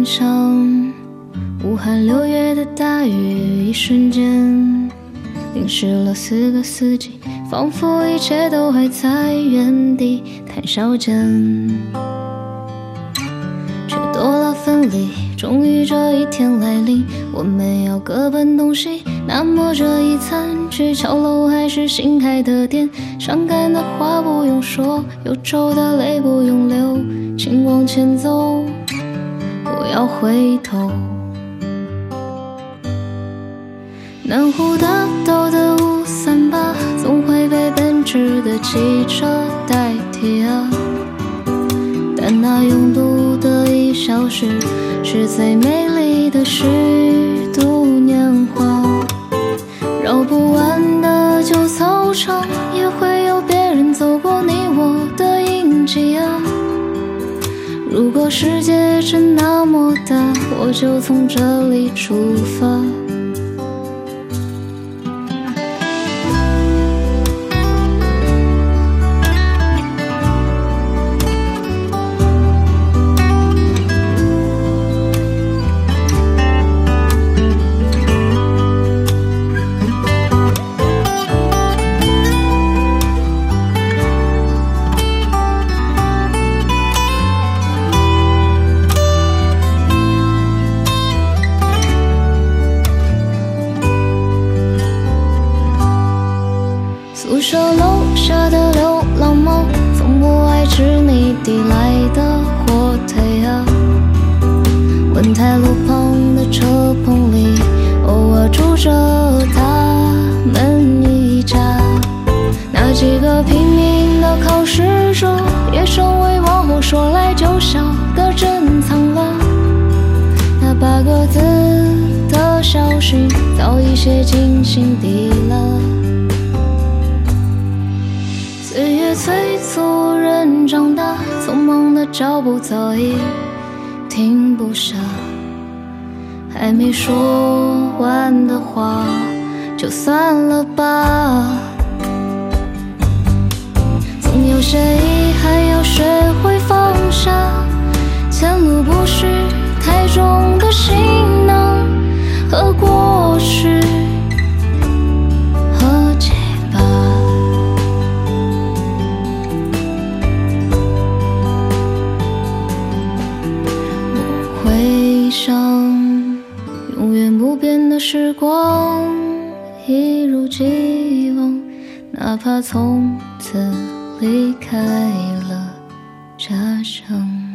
场武汉6月的大雨，一瞬间淋湿了4个四季，仿佛一切都还在原地谈笑间，却多了分离。终于这一天来临，我们要各奔东西。那么这一餐去桥楼还是新开的店？伤感的话不用说，忧愁的泪不用流，请往前走，不要回头。南湖大道的538总会被奔驰的汽车代替啊，但那拥堵的1小时是最美丽的虚度年华。绕不完的旧操场，也会有别人走过你我的印记啊。如果世界真那么大，我就从这里出发。宿舍楼下的流浪猫从不爱吃你递来的火腿啊，文泰路旁的车棚里偶尔住着他们一家。那几个拼命的考试者也成为往后说来就笑的珍藏了。那8个字的消息早已写进心底了。岁月催促人长大，匆忙的脚步早已停不下，还没说完的话就算了吧。总有些遗憾要学会放下，前路不需太重的行囊和过去和结疤。回想永远不变的时光，一如既往，哪怕从此离开了家乡。